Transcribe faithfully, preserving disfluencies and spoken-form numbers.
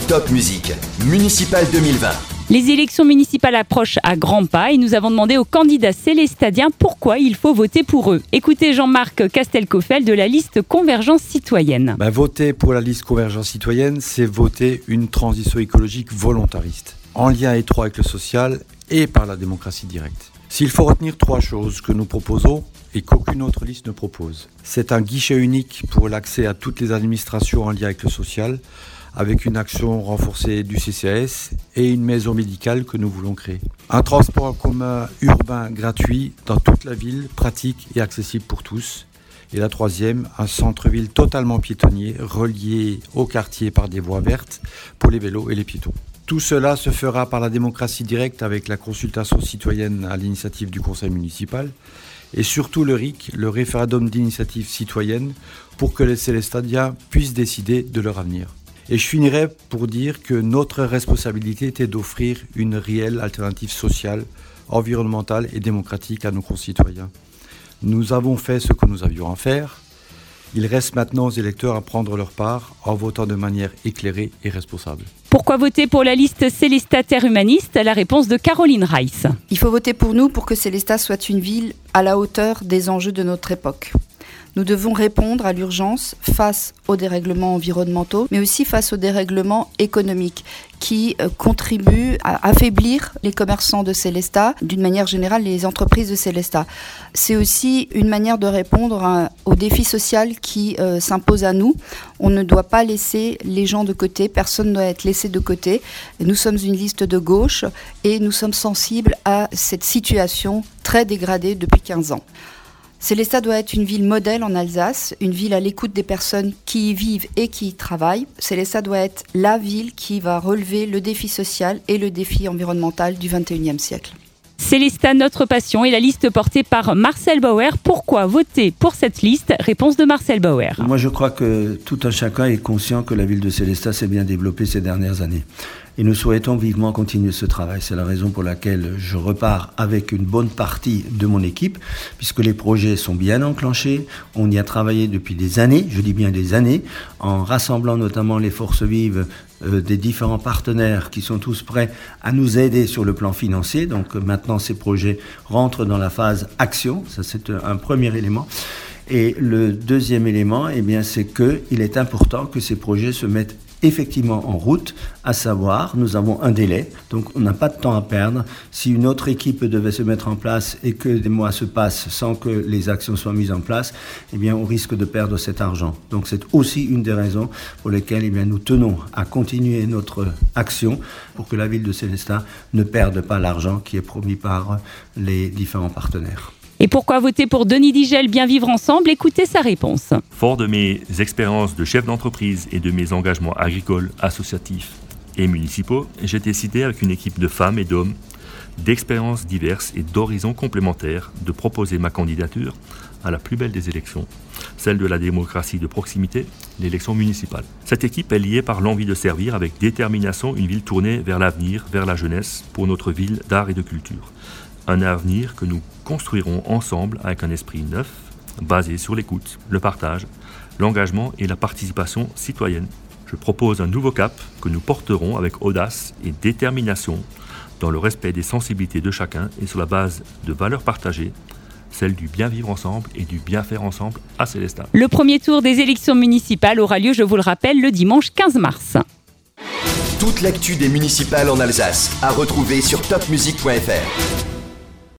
Top Music, Municipal deux mille vingt. Les élections municipales approchent à grands pas et nous avons demandé aux candidats célestadiens pourquoi il faut voter pour eux. Écoutez Jean-Marc Castelcoffel de la liste Convergence Citoyenne. Ben, voter pour la liste Convergence Citoyenne, c'est voter une transition écologique volontariste, en lien étroit avec le social et par la démocratie directe. S'il faut retenir trois choses que nous proposons et qu'aucune autre liste ne propose, c'est un guichet unique pour l'accès à toutes les administrations en lien avec le social, avec une action renforcée du C C A S et une maison médicale que nous voulons créer. Un transport en commun urbain gratuit dans toute la ville, pratique et accessible pour tous. Et la troisième, un centre-ville totalement piétonnier, relié au quartier par des voies vertes pour les vélos et les piétons. Tout cela se fera par la démocratie directe avec la consultation citoyenne à l'initiative du conseil municipal et surtout le R I C, le référendum d'initiative citoyenne, pour que les Célestadiens puissent décider de leur avenir. Et je finirai pour dire que notre responsabilité était d'offrir une réelle alternative sociale, environnementale et démocratique à nos concitoyens. Nous avons fait ce que nous avions à faire. Il reste maintenant aux électeurs à prendre leur part en votant de manière éclairée et responsable. Pourquoi voter pour la liste Célestat Terre Humaniste ? La réponse de Caroline Reiss. Il faut voter pour nous pour que Célestat soit une ville à la hauteur des enjeux de notre époque. Nous devons répondre à l'urgence face aux dérèglements environnementaux, mais aussi face aux dérèglements économiques qui euh, contribuent à affaiblir les commerçants de Célestat, d'une manière générale les entreprises de Célestat. C'est aussi une manière de répondre à, au défi social qui euh, s'impose à nous. On ne doit pas laisser les gens de côté, personne ne doit être laissé de côté. Nous sommes une liste de gauche et nous sommes sensibles à cette situation très dégradée depuis quinze ans. Célestat doit être une ville modèle en Alsace, une ville à l'écoute des personnes qui y vivent et qui y travaillent. Célestat doit être la ville qui va relever le défi social et le défi environnemental du vingt et unième siècle. Célestat, notre passion, et la liste portée par Marcel Bauer. Pourquoi voter pour cette liste ? Réponse de Marcel Bauer. Moi, je crois que tout un chacun est conscient que la ville de Célestat s'est bien développée ces dernières années. Et nous souhaitons vivement continuer ce travail. C'est la raison pour laquelle je repars avec une bonne partie de mon équipe, puisque les projets sont bien enclenchés. On y a travaillé depuis des années, je dis bien des années, en rassemblant notamment les forces vives euh, des différents partenaires qui sont tous prêts à nous aider sur le plan financier. Donc euh, maintenant, ces projets rentrent dans la phase action. Ça, c'est un premier élément. Et le deuxième élément, eh bien, c'est qu'il est important que ces projets se mettent effectivement en route, à savoir, nous avons un délai, donc on n'a pas de temps à perdre. Si une autre équipe devait se mettre en place et que des mois se passent sans que les actions soient mises en place, eh bien on risque de perdre cet argent. Donc c'est aussi une des raisons pour lesquelles eh bien, nous tenons à continuer notre action pour que la ville de Célestat ne perde pas l'argent qui est promis par les différents partenaires. Et pourquoi voter pour Denis Digel, Bien vivre ensemble ? Écoutez sa réponse. Fort de mes expériences de chef d'entreprise et de mes engagements agricoles, associatifs et municipaux, j'ai décidé avec une équipe de femmes et d'hommes, d'expériences diverses et d'horizons complémentaires, de proposer ma candidature à la plus belle des élections, celle de la démocratie de proximité, l'élection municipale. Cette équipe est liée par l'envie de servir avec détermination une ville tournée vers l'avenir, vers la jeunesse, pour notre ville d'art et de culture. Un avenir que nous construirons ensemble avec un esprit neuf, basé sur l'écoute, le partage, l'engagement et la participation citoyenne. Je propose un nouveau cap que nous porterons avec audace et détermination dans le respect des sensibilités de chacun et sur la base de valeurs partagées, celle du bien vivre ensemble et du bien faire ensemble à Célestat. Le premier tour des élections municipales aura lieu, je vous le rappelle, le dimanche quinze mars. Toute l'actu des municipales en Alsace à retrouver sur top music point f r.